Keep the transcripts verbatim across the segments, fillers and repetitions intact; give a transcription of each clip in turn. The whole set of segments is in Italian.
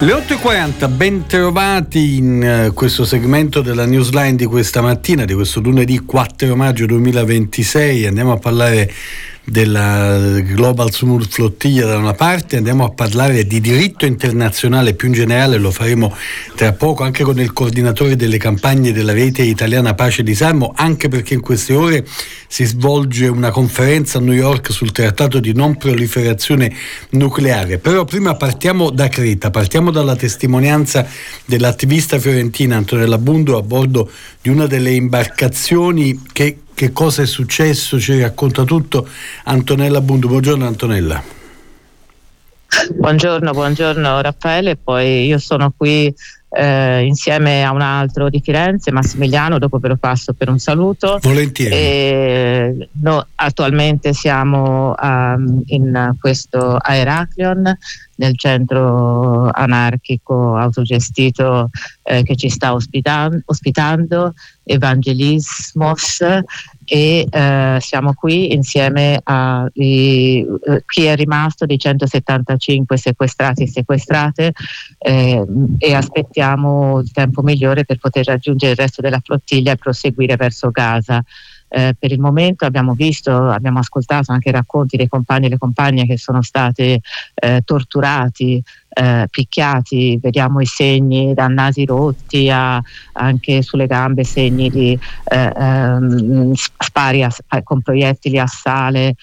Le otto e quaranta, ben trovati in uh, questo segmento della Newsline di questa mattina, di questo lunedì quattro maggio duemilaventisei. Andiamo a parlare della Global Smooth Flottiglia da una parte, andiamo a parlare di diritto internazionale più in generale, lo faremo tra poco anche con il coordinatore delle campagne della rete italiana Pace e Disarmo, anche perché in queste ore si svolge una conferenza a New York sul trattato di non proliferazione nucleare. Però prima partiamo da Creta, partiamo dalla testimonianza dell'attivista fiorentina Antonella Bundu a bordo di una delle imbarcazioni. Che Che cosa è successo? Ci racconta tutto Antonella Bundu. Buongiorno Antonella. Buongiorno, buongiorno Raffaele. Poi io sono qui eh, insieme a un altro di Firenze, Massimiliano, dopo ve lo passo per un saluto. Volentieri. E, no, attualmente siamo um, in questo a Heraklion, nel centro anarchico autogestito eh, che ci sta ospitan- ospitando, Evangelismos, e eh, siamo qui insieme a i, eh, chi è rimasto dei centosettantacinque sequestrati e sequestrate eh, e aspettiamo il tempo migliore per poter raggiungere il resto della flottiglia e proseguire verso Gaza. Eh, per il momento abbiamo visto, abbiamo ascoltato anche i racconti dei compagni e le compagne che sono stati eh, torturati, eh, picchiati, vediamo i segni da nasi rotti a anche sulle gambe segni di eh, ehm, spari a, con proiettili a sale,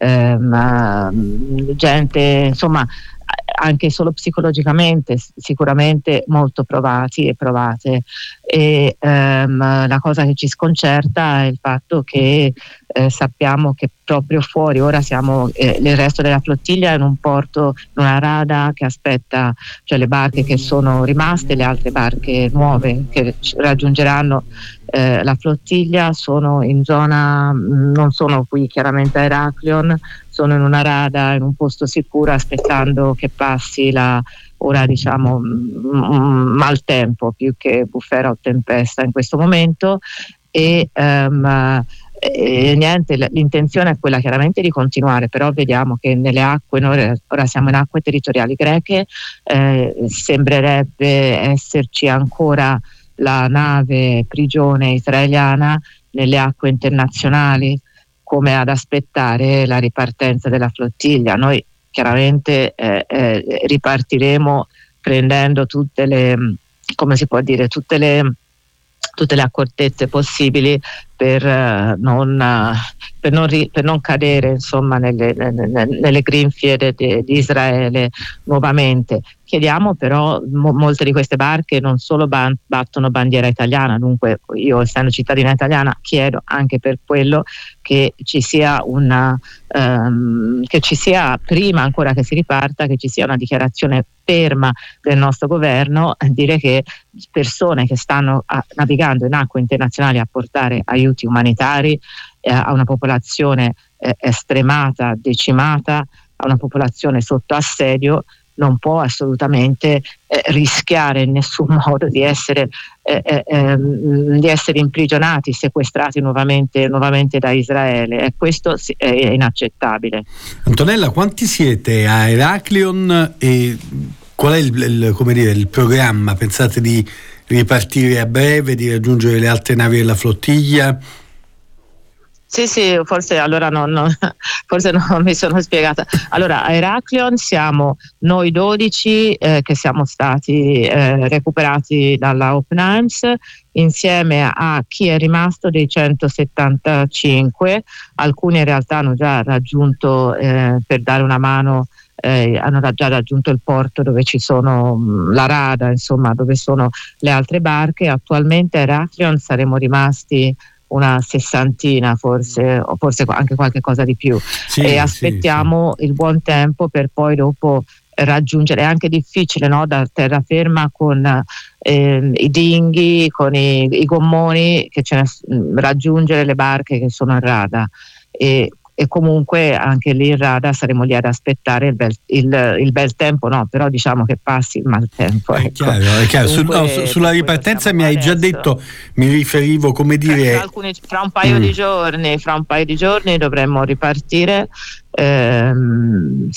ehm, gente insomma anche solo psicologicamente sicuramente molto provati e provate, e ehm, la cosa che ci sconcerta è il fatto che eh, sappiamo che proprio fuori ora siamo eh, il resto della flottiglia è in un porto, in una rada che aspetta, cioè le barche che sono rimaste, le altre barche nuove che raggiungeranno eh, la flottiglia sono in zona, non sono qui chiaramente a Heraklion, sono in una rada, in un posto sicuro, aspettando che passi la ora diciamo m- maltempo più che bufera o tempesta in questo momento, e, um, e niente, l'intenzione è quella chiaramente di continuare, però vediamo che nelle acque, noi ora siamo in acque territoriali greche, eh, sembrerebbe esserci ancora la nave prigione israeliana nelle acque internazionali, come ad aspettare la ripartenza della flottiglia. Noi chiaramente eh, eh, ripartiremo prendendo tutte le, come si può dire, tutte le, tutte le accortezze possibili per, uh, non, uh, per, non, ri, per non cadere insomma nelle, nelle, nelle grinfie de, de, di Israele nuovamente. Chiediamo però, mo, molte di queste barche non solo ban, battono bandiera italiana, dunque io essendo cittadina italiana chiedo anche per quello che ci sia una um, che ci sia prima ancora che si riparta, che ci sia una dichiarazione ferma del nostro governo a dire che persone che stanno a, navigando in acque internazionali a portare aiuti umanitari eh, a una popolazione eh, estremata, decimata, a una popolazione sotto assedio, non può assolutamente eh, rischiare in nessun modo di essere, eh, eh, eh, di essere imprigionati, sequestrati nuovamente, nuovamente da Israele, e questo è inaccettabile. Antonella, quanti siete a Heraklion e qual è il, il, come dire, il programma? Pensate di ripartire a breve, di raggiungere le altre navi della flottiglia? Sì, sì, forse allora non, non, forse non mi sono spiegata. Allora, a Heraklion siamo noi dodici eh, che siamo stati eh, recuperati dalla Open Arms, insieme a chi è rimasto dei centosettantacinque. Alcuni in realtà hanno già raggiunto, eh, per dare una mano, eh, hanno già raggiunto il porto dove ci sono mh, la rada, insomma, dove sono le altre barche. Attualmente a Heraklion saremo rimasti una sessantina forse, o forse anche qualche cosa di più, sì, e aspettiamo sì, sì. il buon tempo per poi dopo raggiungere. È anche difficile, no, da terraferma con eh, i dinghi, con i, i gommoni, che ce ne, raggiungere le barche che sono in rada, e e comunque anche lì in rada saremo lì ad aspettare il bel, il, il bel tempo, no, però diciamo che passi il maltempo. È ecco. chiaro, è chiaro. Comunque, Su, no, sulla ripartenza mi hai adesso. già detto, mi riferivo, come dire... Fra, alcuni, fra un paio mm. di giorni, fra un paio di giorni dovremmo ripartire, ehm, sì,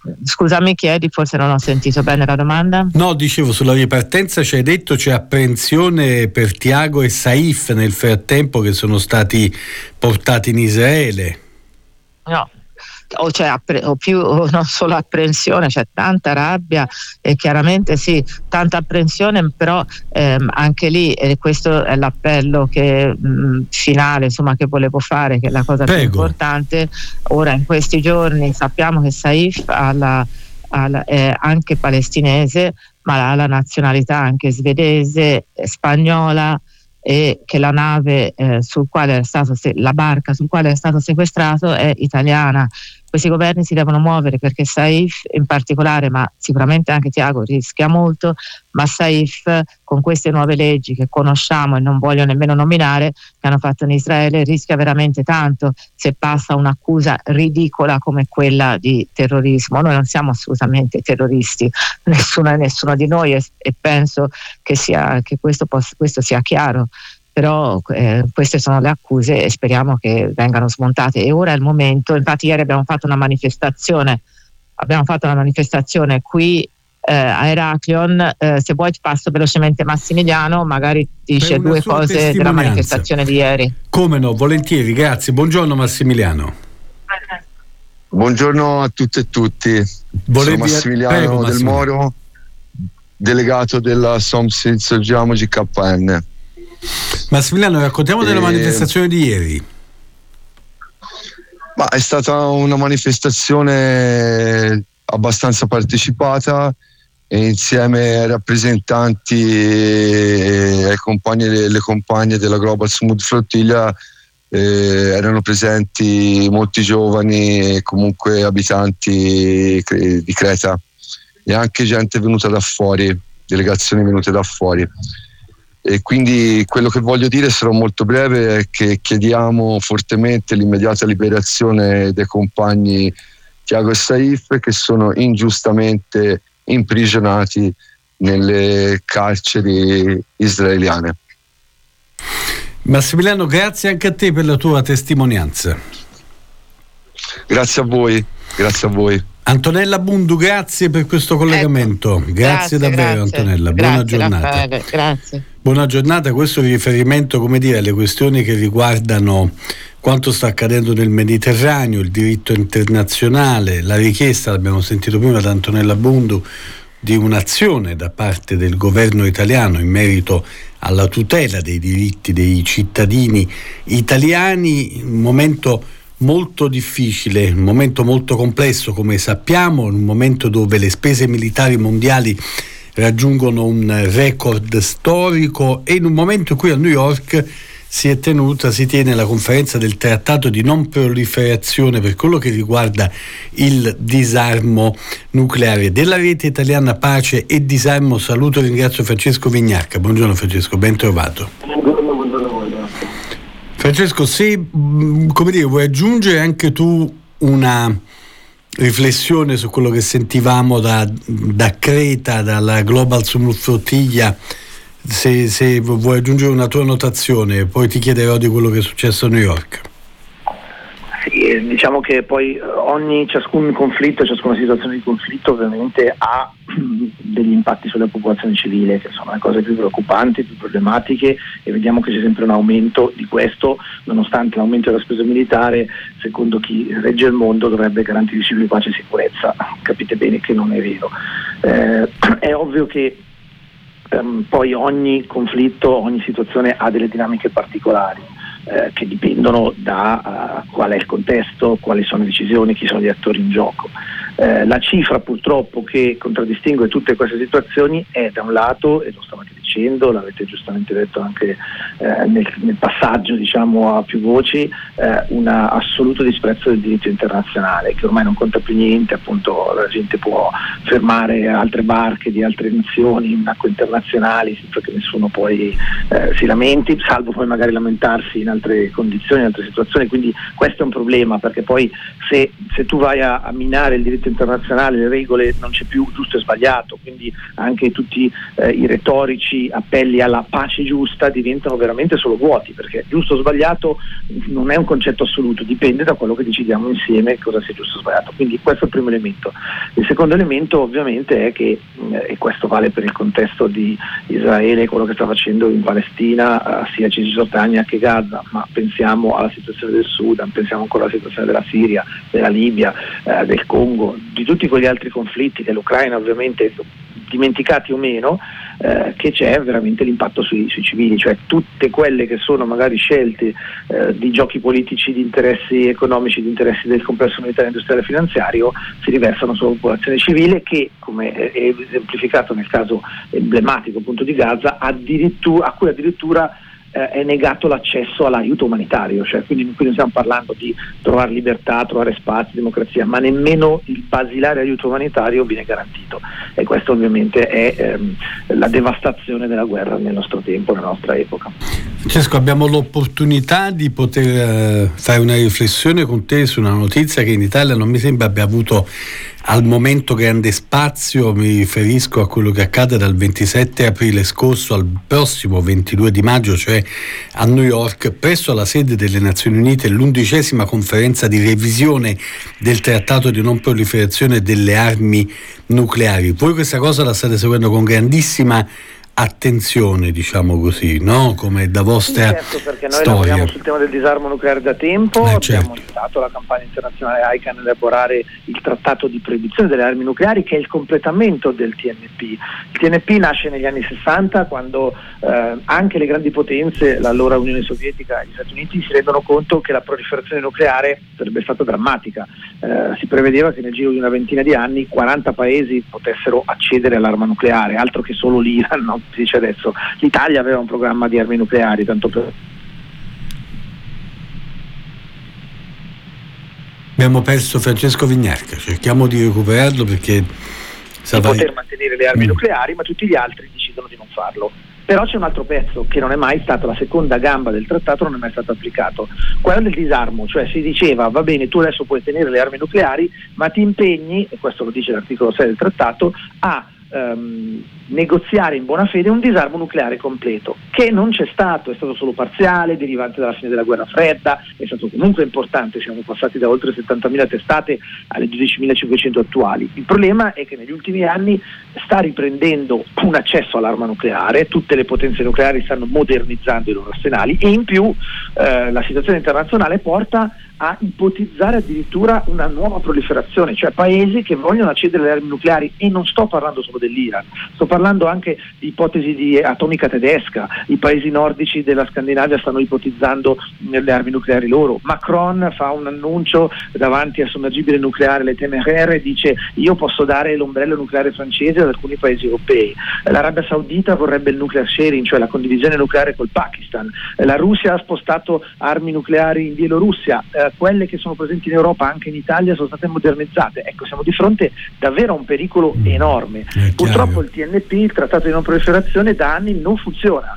Scusa, mi chiedi, forse non ho sentito bene la domanda? No, dicevo, sulla ripartenza ci hai detto c'è apprensione per Tiago e Saif nel frattempo, che sono stati portati in Israele. No, o c'è appre- o più o non solo apprensione, c'è tanta rabbia e chiaramente sì, tanta apprensione, però ehm, anche lì, e questo è l'appello che mh, finale, insomma, che volevo fare, che è la cosa Prego. più importante. Ora in questi giorni sappiamo che Saif ha la, ha la, è anche palestinese, ma ha la nazionalità anche svedese, spagnola, e che la nave eh, sul quale è stato se- la barca sul quale è stato sequestrato è italiana. Questi governi si devono muovere, perché Saif in particolare, ma sicuramente anche Tiago, rischia molto, ma Saif con queste nuove leggi che conosciamo e non voglio nemmeno nominare, che hanno fatto in Israele, rischia veramente tanto se passa un'accusa ridicola come quella di terrorismo. Noi non siamo assolutamente terroristi, nessuno e nessuno di noi, e, e penso che, sia, che questo, possa, questo sia chiaro. Però eh, queste sono le accuse e speriamo che vengano smontate, e ora è il momento. Infatti ieri abbiamo fatto una manifestazione abbiamo fatto una manifestazione qui eh, a Heraklion. Eh, se vuoi ti passo velocemente Massimiliano, magari dice due cose della manifestazione di ieri. Come no, volentieri, grazie. Buongiorno Massimiliano. Buongiorno a tutte e tutti. Volevi... Sono Massimiliano Prego, del Massimiliano. Moro, delegato della Soms Insorgiamo G K N. Massimiliano, raccontiamo e... della manifestazione di ieri. Ma è stata una manifestazione abbastanza partecipata, e insieme ai rappresentanti e ai compagni e le compagne della Global Smooth Flottiglia eh, erano presenti molti giovani e comunque abitanti di Creta, e anche gente venuta da fuori, delegazioni venute da fuori. E quindi quello che voglio dire, sarò molto breve, è che chiediamo fortemente l'immediata liberazione dei compagni Tiago e Saif, che sono ingiustamente imprigionati nelle carceri israeliane. Massimiliano, grazie anche a te per la tua testimonianza. Grazie a voi, grazie a voi. Antonella Bundu, grazie per questo collegamento. Ecco, grazie, grazie davvero grazie. Antonella, buona grazie, giornata. Raffaele, grazie. Buona giornata, questo è riferimento, come dire, alle questioni che riguardano quanto sta accadendo nel Mediterraneo, il diritto internazionale, la richiesta, l'abbiamo sentito prima da Antonella Bundu, di un'azione da parte del governo italiano in merito alla tutela dei diritti dei cittadini italiani. Un momento molto difficile, un momento molto complesso, come sappiamo, un momento dove le spese militari mondiali raggiungono un record storico, e in un momento in cui a New York si è tenuta, si tiene la conferenza del trattato di non proliferazione per quello che riguarda il disarmo nucleare. Della rete italiana Pace e Disarmo saluto e ringrazio Francesco Vignacca. Buongiorno Francesco, ben trovato. Buongiorno, buongiorno, buongiorno. Francesco, se come dire, vuoi aggiungere anche tu una riflessione su quello che sentivamo da, da Creta, dalla Global Smooth Flottiglia, se, se vuoi aggiungere una tua notazione, poi ti chiederò di quello che è successo a New York. Sì, diciamo che poi ogni ciascun conflitto, ciascuna situazione di conflitto ovviamente ha degli impatti sulla popolazione civile, che sono le cose più preoccupanti, più problematiche, e vediamo che c'è sempre un aumento di questo, nonostante l'aumento della spesa militare, secondo chi regge il mondo, dovrebbe garantire cibo, pace e sicurezza. Capite bene che non è vero. Eh, è ovvio che ehm, poi ogni conflitto, ogni situazione ha delle dinamiche particolari. Eh, che dipendono da uh, qual è il contesto, quali sono le decisioni, chi sono gli attori in gioco. Eh, la cifra purtroppo che contraddistingue tutte queste situazioni è, da un lato, e lo stavate dicendo, l'avete giustamente detto anche eh, nel, nel passaggio, diciamo, a più voci, eh, un assoluto disprezzo del diritto internazionale, che ormai non conta più niente. Appunto, la gente può fermare altre barche di altre nazioni in acque internazionali senza che nessuno poi eh, si lamenti, salvo poi magari lamentarsi in altre condizioni, in altre situazioni. Quindi questo è un problema, perché poi se, se tu vai a, a minare il diritto internazionale, le regole, non c'è più giusto e sbagliato, quindi anche tutti eh, i retorici semplici appelli alla pace giusta diventano veramente solo vuoti, perché giusto o sbagliato non è un concetto assoluto, dipende da quello che decidiamo insieme cosa sia giusto o sbagliato. Quindi questo è il primo elemento. Il secondo elemento ovviamente è che, e questo vale per il contesto di Israele, quello che sta facendo in Palestina, sia Cisgiordania che Gaza, ma pensiamo alla situazione del Sudan, pensiamo ancora alla situazione della Siria, della Libia, eh, del Congo, di tutti quegli altri conflitti, dell'Ucraina ovviamente, dimenticati o meno, eh, che c'è veramente l'impatto sui, sui civili, cioè tutte quelle che sono magari scelte eh, di giochi politici, di interessi economici, di interessi del complesso militare, industriale e finanziario si riversano sulla popolazione civile che, come è esemplificato nel caso emblematico appunto di Gaza, addirittura, a cui addirittura eh, è negato l'accesso all'aiuto umanitario, cioè quindi qui non stiamo parlando di trovare libertà, trovare spazi, democrazia, ma nemmeno il basilare aiuto umanitario viene garantito, e questo ovviamente è ehm, la devastazione della guerra nel nostro tempo, nella nostra epoca. Francesco, abbiamo l'opportunità di poter eh, fare una riflessione con te su una notizia che in Italia non mi sembra abbia avuto al momento grande spazio. Mi riferisco a quello che accade dal ventisette aprile scorso al prossimo ventidue di maggio, cioè a New York, presso la sede delle Nazioni Unite, l'undicesima conferenza di revisione del Trattato di non proliferazione delle armi nucleari. Voi questa cosa la state seguendo con grandissima attenzione, diciamo così, no? Come da vostra sì, certo, perché noi storia. lavoriamo sul tema del disarmo nucleare da tempo, eh, abbiamo certo. aiutato la campagna internazionale I C A N a elaborare il trattato di proibizione delle armi nucleari, che è il completamento del T N P. Il T N P nasce negli anni sessanta, quando eh, anche le grandi potenze, l'allora Unione Sovietica e gli Stati Uniti, si rendono conto che la proliferazione nucleare sarebbe stata drammatica. Eh, si prevedeva che nel giro di una ventina di anni quaranta paesi potessero accedere all'arma nucleare, altro che solo l'Iran, no? Si dice adesso. L'Italia aveva un programma di armi nucleari, tanto per... Abbiamo perso Francesco Vignarca, cerchiamo di recuperarlo perché di Salvari... poter mantenere le armi mm. nucleari, ma tutti gli altri decidono di non farlo. Però c'è un altro pezzo che non è mai stato, la seconda gamba del trattato non è mai stato applicato, quello del disarmo, cioè si diceva va bene, tu adesso puoi tenere le armi nucleari, ma ti impegni, e questo lo dice l'articolo sei del trattato, a Um, negoziare in buona fede un disarmo nucleare completo, che non c'è stato, è stato solo parziale, derivante dalla fine della guerra fredda, è stato comunque importante, siamo passati da oltre settantamila testate alle dodicimilacinquecento attuali. Il problema è che negli ultimi anni sta riprendendo un accesso all'arma nucleare, tutte le potenze nucleari stanno modernizzando i loro arsenali, e in più eh, la situazione internazionale porta a ipotizzare addirittura una nuova proliferazione, cioè paesi che vogliono accedere alle armi nucleari, e non sto parlando solo dell'Iran, sto parlando anche di ipotesi di atomica tedesca, i paesi nordici della Scandinavia stanno ipotizzando le armi nucleari loro. Macron fa un annuncio davanti al sommergibile nucleare Le Téméraire e dice io posso dare l'ombrello nucleare francese ad alcuni paesi europei. L'Arabia Saudita vorrebbe il nuclear sharing, cioè la condivisione nucleare col Pakistan. La Russia ha spostato armi nucleari in Bielorussia. Quelle che sono presenti in Europa, anche in Italia, sono state modernizzate. Ecco, siamo di fronte davvero a un pericolo enorme. Purtroppo il T N P, il trattato di non proliferazione, da anni non funziona.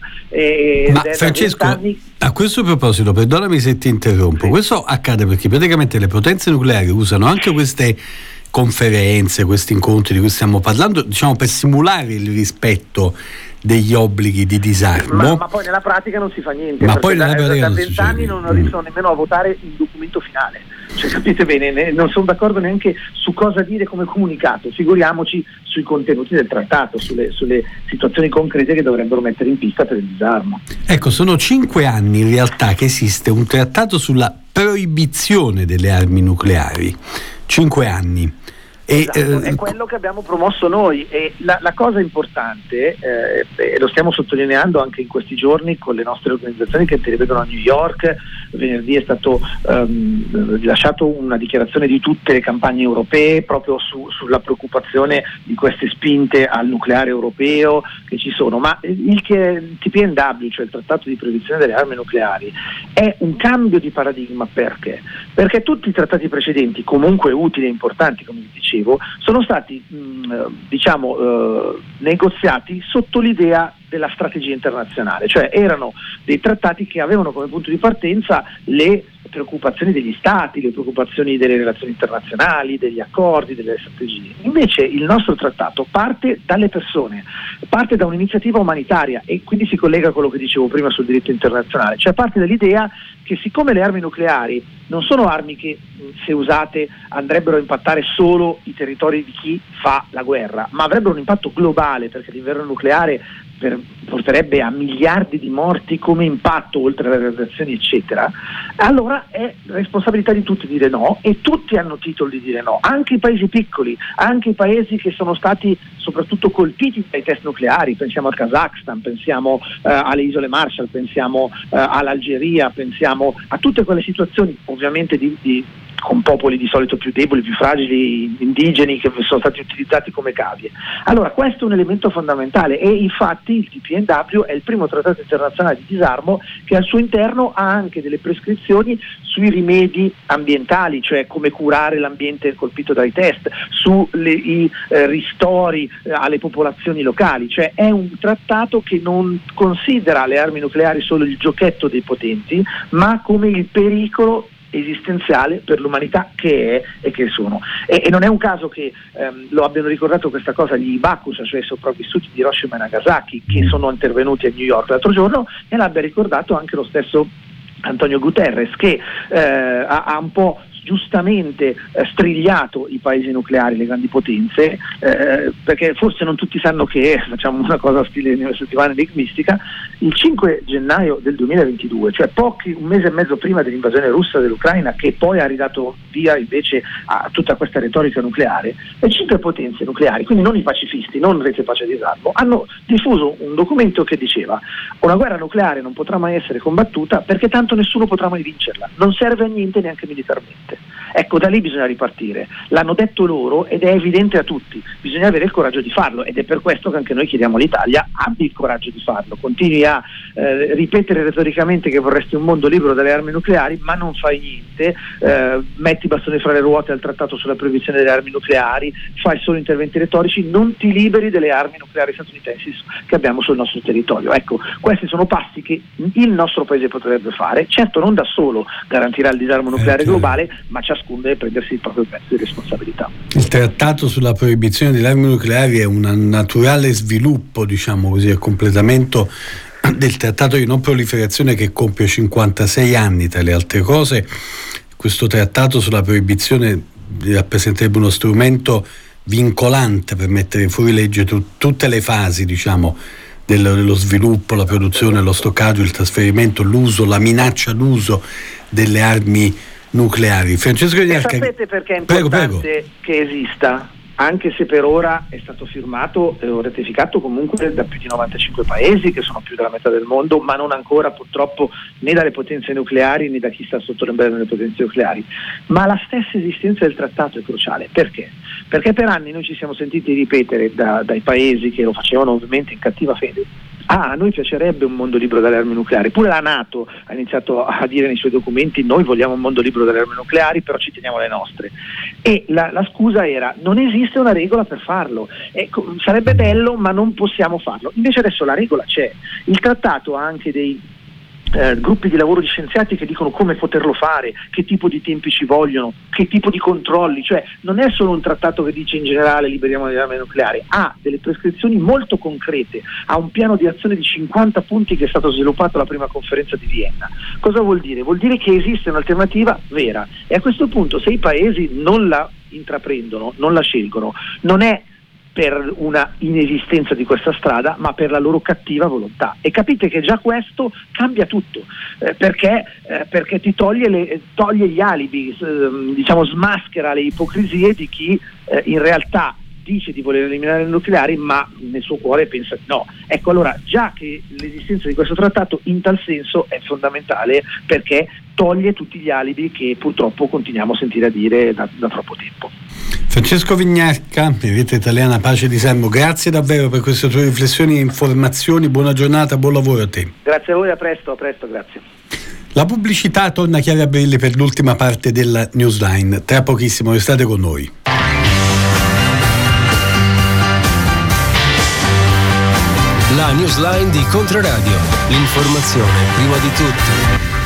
E Ma Francesco, anni... a questo proposito, perdonami se ti interrompo, sì. Questo accade perché praticamente le potenze nucleari usano anche queste conferenze, questi incontri di cui stiamo parlando, diciamo, per simulare il rispetto degli obblighi di disarmo. Ma, ma poi nella pratica non si fa niente, ma poi nella da, pratica da vent'anni non, non riescono nemmeno a votare il documento finale, cioè capite bene, ne, non sono d'accordo neanche su cosa dire come comunicato, figuriamoci sui contenuti del trattato, sulle, sulle situazioni concrete che dovrebbero mettere in pista per il disarmo. Ecco, sono cinque anni in realtà che esiste un trattato sulla proibizione delle armi nucleari, cinque anni. E, esatto, eh, è quello che abbiamo promosso noi, e la, la cosa importante, eh, e lo stiamo sottolineando anche in questi giorni con le nostre organizzazioni che televedono a New York. Venerdì è stato um, rilasciato una dichiarazione di tutte le campagne europee proprio su, sulla preoccupazione di queste spinte al nucleare europeo che ci sono, ma il T P N W, cioè il trattato di proibizione delle armi nucleari, è un cambio di paradigma. Perché? Perché tutti i trattati precedenti, comunque utili e importanti come vi dicevo, sono stati mh, diciamo eh, negoziati sotto l'idea della strategia internazionale, cioè erano dei trattati che avevano come punto di partenza le preoccupazioni degli stati, le preoccupazioni delle relazioni internazionali, degli accordi, delle strategie. Invece il nostro trattato parte dalle persone, parte da un'iniziativa umanitaria e quindi si collega a quello che dicevo prima sul diritto internazionale, cioè parte dall'idea che siccome le armi nucleari non sono armi che se usate andrebbero a impattare solo i territori di chi fa la guerra, ma avrebbero un impatto globale, perché l'inverno nucleare per, porterebbe a miliardi di morti come impatto, oltre alle radiazioni eccetera, allora è responsabilità di tutti dire no, e tutti hanno titolo di dire no, anche i paesi piccoli, anche i paesi che sono stati soprattutto colpiti dai test nucleari, pensiamo al Kazakhstan, pensiamo eh, alle isole Marshall, pensiamo eh, all'Algeria, pensiamo a tutte quelle situazioni ovviamente di, di con popoli di solito più deboli, più fragili, indigeni, che sono stati utilizzati come cavie. Allora questo è un elemento fondamentale, e infatti il T P N W è il primo trattato internazionale di disarmo che al suo interno ha anche delle prescrizioni sui rimedi ambientali, cioè come curare l'ambiente colpito dai test, sui eh, ristori eh, alle popolazioni locali, cioè è un trattato che non considera le armi nucleari solo il giochetto dei potenti, ma come il pericolo esistenziale per l'umanità che è e che sono. E, e non è un caso che ehm, lo abbiano ricordato questa cosa gli Hibakusha, cioè i sopravvissuti di Hiroshima e Nagasaki, che sono intervenuti a New York l'altro giorno, e l'abbia ricordato anche lo stesso Antonio Guterres, che eh, ha, ha un po' giustamente eh, strigliato i paesi nucleari, le grandi potenze, eh, perché forse non tutti sanno che, facciamo una cosa stile settimana enigmistica, il cinque gennaio del duemilaventidue, cioè pochi, un mese e mezzo prima dell'invasione russa dell'Ucraina, che poi ha ridato via invece a tutta questa retorica nucleare, le cinque potenze nucleari, quindi non i pacifisti, non Rete Pace e Disarmo, hanno diffuso un documento che diceva: una guerra nucleare non potrà mai essere combattuta perché tanto nessuno potrà mai vincerla, non serve a niente neanche militarmente. Ecco, da lì bisogna ripartire, l'hanno detto loro ed è evidente a tutti, bisogna avere il coraggio di farlo, ed è per questo che anche noi chiediamo all'Italia: abbi il coraggio di farlo, continui a eh, ripetere retoricamente che vorresti un mondo libero dalle armi nucleari, ma non fai niente, eh, metti i bastoni fra le ruote al trattato sulla proibizione delle armi nucleari, fai solo interventi retorici, non ti liberi delle armi nucleari statunitensi che abbiamo sul nostro territorio. Ecco, questi sono passi che il nostro paese potrebbe fare, certo non da solo garantirà il disarmo nucleare globale, ma ciascuno deve prendersi il proprio pezzo di responsabilità. Il trattato sulla proibizione delle armi nucleari è un naturale sviluppo, diciamo così, a completamento del trattato di non proliferazione che compie cinquantasei anni. Tra le altre cose, questo trattato sulla proibizione rappresenterebbe uno strumento vincolante per mettere fuori legge tu, tutte le fasi, diciamo, dello, dello sviluppo, la produzione, lo stoccaggio, il trasferimento, l'uso, la minaccia d'uso delle armi nucleari. Francesco Vignarca, sapete perché è importante prego, prego. che esista, anche se per ora è stato firmato e ratificato comunque da più di novantacinque paesi, che sono più della metà del mondo, ma non ancora purtroppo né dalle potenze nucleari né da chi sta sotto l'ombrello delle potenze nucleari. Ma la stessa esistenza del trattato è cruciale. Perché? Perché per anni noi ci siamo sentiti ripetere da, dai paesi che lo facevano ovviamente in cattiva fede: ah, a noi piacerebbe un mondo libero dalle armi nucleari. Pure la NATO ha iniziato a dire nei suoi documenti: noi vogliamo un mondo libero dalle armi nucleari, però ci teniamo le nostre. E la, la scusa era: non esiste una regola per farlo, ecco, sarebbe bello ma non possiamo farlo. Invece adesso la regola c'è, il trattato ha anche dei Eh, gruppi di lavoro di scienziati che dicono come poterlo fare, che tipo di tempi ci vogliono, che tipo di controlli, cioè non è solo un trattato che dice in generale liberiamo le armi nucleari, ha delle prescrizioni molto concrete, ha un piano di azione di cinquanta punti che è stato sviluppato alla prima conferenza di Vienna. Cosa vuol dire? Vuol dire che esiste un'alternativa vera, e a questo punto se i paesi non la intraprendono, non la scelgono, non è per una inesistenza di questa strada, ma per la loro cattiva volontà. E capite che già questo cambia tutto, eh, perché, eh, perché ti toglie, le, toglie gli alibi, eh, diciamo smaschera le ipocrisie di chi eh, in realtà dice di voler eliminare le nucleari, ma nel suo cuore pensa di no. Ecco, allora già che l'esistenza di questo trattato in tal senso è fondamentale, perché toglie tutti gli alibi che purtroppo continuiamo a sentire a dire da, da troppo tempo. Francesco Vignarca, Rete Italiana Pace e Disarmo, grazie davvero per queste tue riflessioni e informazioni, buona giornata, buon lavoro a te. Grazie a voi, a presto, a presto, grazie. La pubblicità torna a Chiara Brilli per l'ultima parte della Newsline, tra pochissimo, restate con noi. La Newsline di Controradio, l'informazione prima di tutto.